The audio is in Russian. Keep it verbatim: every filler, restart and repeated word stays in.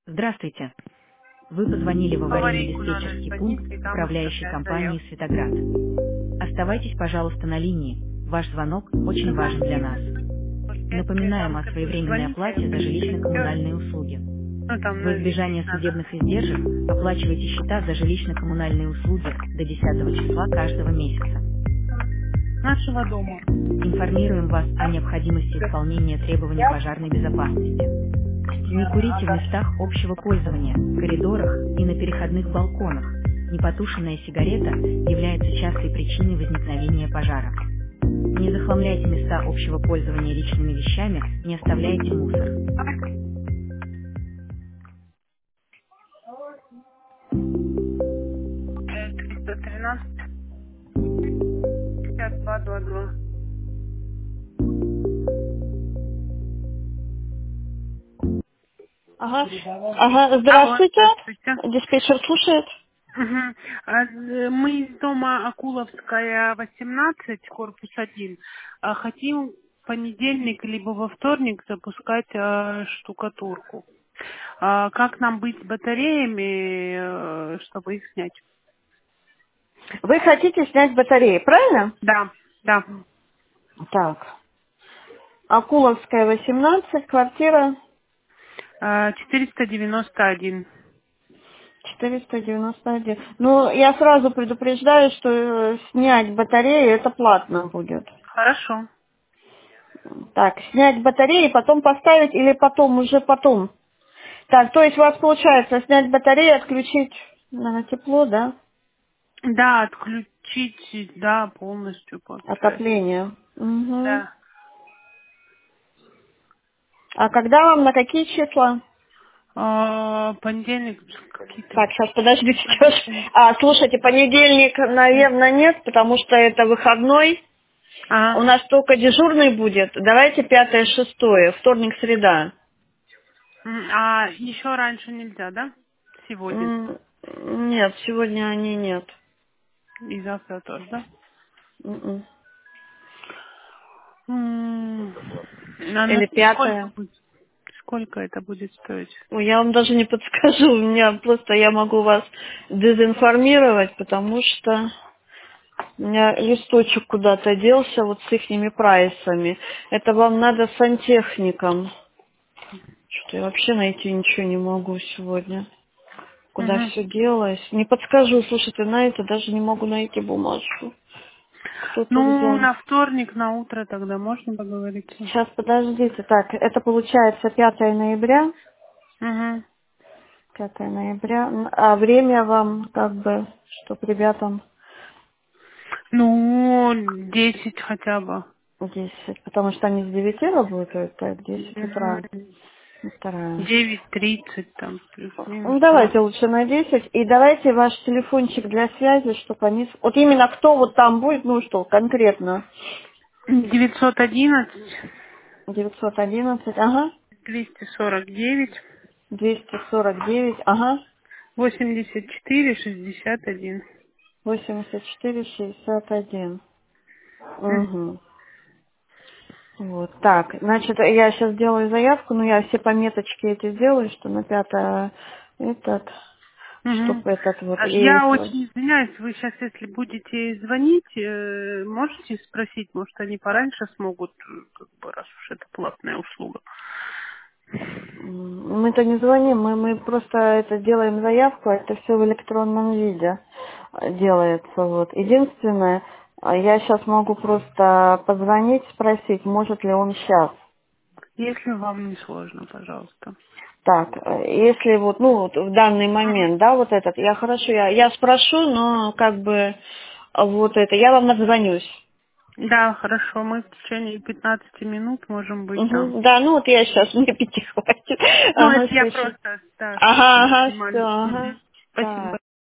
Здравствуйте. Вы позвонили в Аварийку надо аварийно-диспетчерский звонить, пункт и там управляющей оставлять компании заявку. «Светоград». Оставайтесь, пожалуйста, на линии. Ваш звонок очень важен для нас. Дозвониться. Если Напоминаем там о ты будешь своевременной звонить, а я оплате за почту. жилищно-коммунальные услуги. Ну, там Во на избежание висеть надо. судебных издержек оплачивайте счета за жилищно-коммунальные услуги до десятого числа каждого месяца. Нашего дома. Информируем вас о необходимости исполнения требований пожарной безопасности. Не курите в местах общего пользования, коридорах и на переходных балконах. Непотушенная сигарета является частой причиной возникновения пожара. Не захламляйте места общего пользования личными вещами, не оставляйте мусор. Э, триста тринадцать пятьдесят два двадцать два. Ага. Ага, Алло, здравствуйте. здравствуйте. Диспетчер слушает. Мгм. А, э, Мы из дома Акуловская, восемнадцать, корпус один. А, Хотим в понедельник либо во вторник запускать а, штукатурку. А, Как нам быть с батареями, э, чтобы их снять? Вы хотите снять батареи, правильно? Да, да. Так. Акуловская, восемнадцать, квартира А, четыреста девяносто один. четыреста девяносто один. Ну, я сразу предупреждаю, что э, снять батареи это платно будет. Хорошо. Так, снять батареи, потом поставить или потом, уже потом. Так, то есть у вас получается снять батареи, отключить, наверное, тепло, да? Да, отключить, да, полностью получается. Отопление. Угу. Да. А когда вам, на какие числа? А, понедельник какие-то. Так, сейчас подождите. сейчас. Понедельник. А, слушайте, понедельник, наверное, нет, потому что это выходной. У А, нас только дежурный будет. Давайте пятое, шестое, вторник, среда. м, а еще раньше нельзя, да? Сегодня. М, Нет, сегодня они нет. И завтра тоже, да? М-м. М, А на Или сколько пятое. будет? Сколько это будет стоить? Ой, я вам даже не подскажу. У меня просто я могу вас дезинформировать, потому что у меня листочек куда-то делся вот с ихними прайсами. Это вам надо сантехникам. Что-то я вообще найти ничего не могу сегодня. Куда Мгм. все делось. Не подскажу, слушайте, на это даже не могу найти бумажку. Кто-то Ну, взял. на вторник, на утро тогда можно поговорить? Сейчас, подождите. Так, это получается пятое ноября. Угу. пятое ноября. Н- А время вам, как бы, чтоб ребятам Ну, десять хотя бы. десять, потому что они с девяти работают, так, десять утра. Мгм. Вторая. девять тридцать там, плюс-минус, Ну, да. давайте лучше на десять. И давайте ваш телефончик для связи, чтобы они... с- Вот именно кто вот там будет, ну что, конкретно. девятьсот одиннадцать девятьсот одиннадцать, ага. двести сорок девять двести сорок девять, ага. восемьдесят четыре шестьдесят один. восемьдесят четыре шестьдесят один. Угу. Вот, так, значит, я сейчас сделаю заявку, но я все пометочки эти сделаю, что на пятое этот, Мгм. чтобы этот вот А и... Я очень извиняюсь, вы сейчас, если будете звонить, э, можете спросить, может, они пораньше смогут, э, как бы, раз уж это платная услуга. М, Мы-то не звоним, мы, мы просто это делаем заявку, это все в электронном виде э, делается. Вот. Единственное, а я сейчас могу просто позвонить, спросить, может ли он сейчас. Если вам не сложно, пожалуйста. Так, э, если вот, ну, вот в данный момент, да, вот этот, я хорошо, я, я спрошу, но как бы э, вот это, я вам отзвонюсь. Да, хорошо, мы в течение пятнадцати минут можем быть там. Мгм, да, ну вот я сейчас, мне пяти хватит. Ну, Ага, это я все, просто, да, чтобы ага, вы ага, все, понимали. ага. Мгм. Спасибо. Так.